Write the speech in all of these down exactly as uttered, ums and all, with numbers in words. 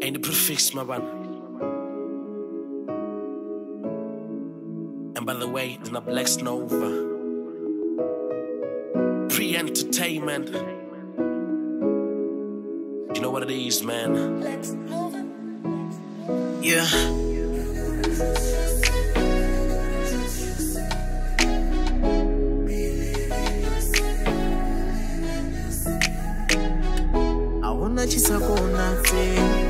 Ain't the prefix, my man. And by the way, it's not Black Nova. Pre-entertainment. You know what it is, man. Yeah. Aona chisako nafe.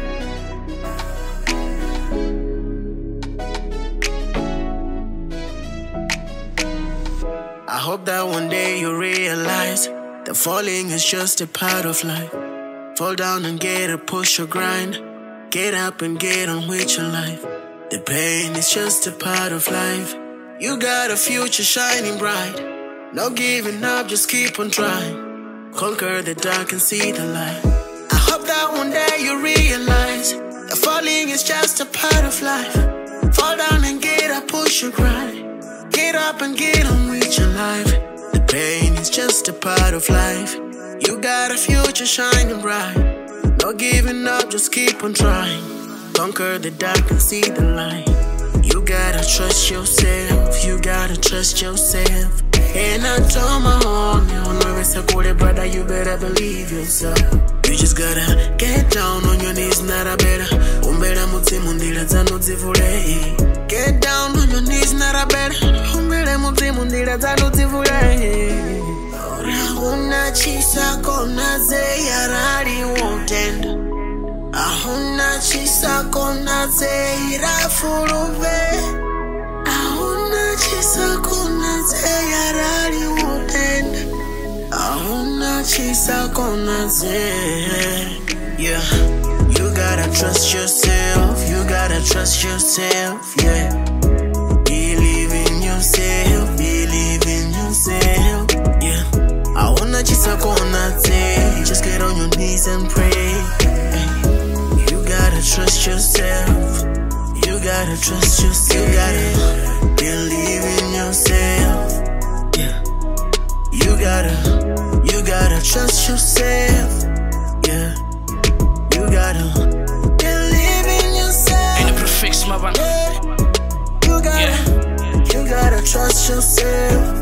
I hope that one day you realize that falling is just a part of life. Fall down and get up, push or grind. Get up and get on with your life. The pain is just a part of life. You got a future shining bright. No giving up, just keep on trying. Conquer the dark and see the light. I hope that one day you realize that falling is just a part of life. Fall down and get up, push or grind. Get up and get on with your life. The pain is just a part of life. You got a future shining bright. No giving up, just keep on trying. Conquer the dark and see the light. You gotta trust yourself. You gotta trust yourself. And I told my homie, on the rest of the brother, you better believe yourself. You just gotta get down on your knees, not a better. Umbera muti mundira zanu zivule. Get down on your knees, not a better. Umbera muti mundira zanu zivule. Ahuna chisako naze yarari wotenda. Ahuna chisako naze irafurube. Ahuna chisako naze yarari wotenda. Ahuna chisako naze. Yeah, you gotta trust yourself. You gotta trust yourself. Yeah, believe in yourself. Believe in yourself. Yeah. I wanna chisako naze. Just get on your knees and pray. You gotta trust yourself. You gotta trust yourself. You gotta believe in yourself. Yeah. You gotta, you gotta trust yourself. Yeah. You gotta believe in yourself. Ain't the prefix, my man. Yeah. You gotta, yeah. You gotta trust yourself.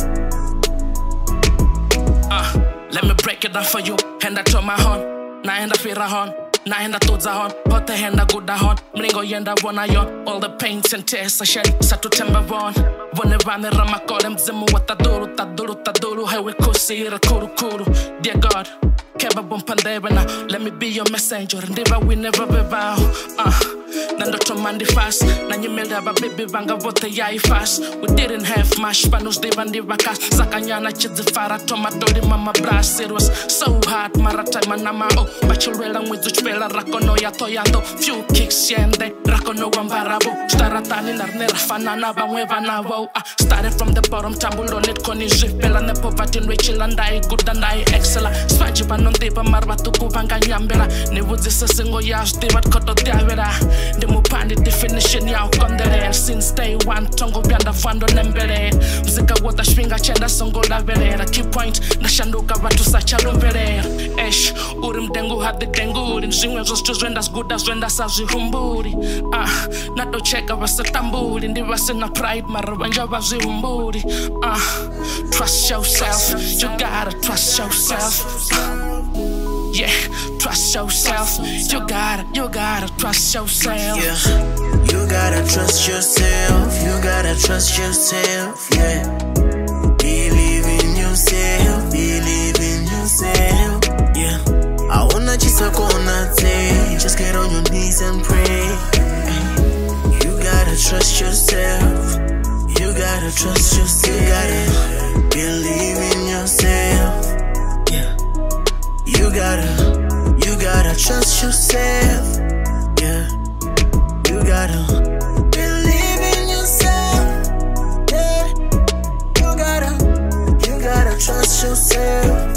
Let me break it down for you. Hända trumma hon, na hända fira hon, na hända tudza hon, pote hända goda hon, mringo yenda vona yon. All the pains and tears I shed, satu temba von. Vone vane ramakore mzimu wa taduru, taduru, taduru. Hewe kusi ira kuru kuru. Dear God, keba bumpandebe na. Let me be your messenger, ndiva we never be vow. Uh, nando tomandi fast, na nyimilda ba baby vanga vote yai fast. We didn't have much, panus diva ndiva kas. Zakanyana chizifara tomato di mama brass. It was so hard, maratai manama oh. Bachulwela mwizu chpela rakono ya toyando. Few kicks yende, rakono wambarabo. Staratani narne rafanana bamweva na wow. uh, Started from the bottom, tambulo net koni jipela. Ne poverty Rachel and I good and I excella. Swajiba non deba marbatu kuvanga nyambela. Ne wuzisa singo yash divat koto diavera. The mupandi definition ya ukondere. Since day one, tongo bianda fando nembele. Mzika wota shwinga chenda songo la velera. Key point, na shanduka watu sacha lumbele. Esh, urim dengu hadi dengu. Urim zingwe zostu zwendas guda zwenda sa zihumburi. Ah, nato cheka wasa tamburi. Ndi wasa na pride marabanja wa zihumburi. Ah, trust yourself. You gotta trust yourself. Yeah, trust yourself. You gotta, you gotta trust yourself. Yeah, you gotta trust yourself. You gotta trust yourself. Yeah, believe in yourself. Believe in yourself. Yeah, I wanna chisako naze. Just get on your knees and pray. You gotta trust yourself. You gotta trust yourself. You gotta believe in yourself. Yeah. You gotta, you gotta trust yourself. Yeah. You gotta believe in yourself. Yeah. You gotta, you gotta trust yourself.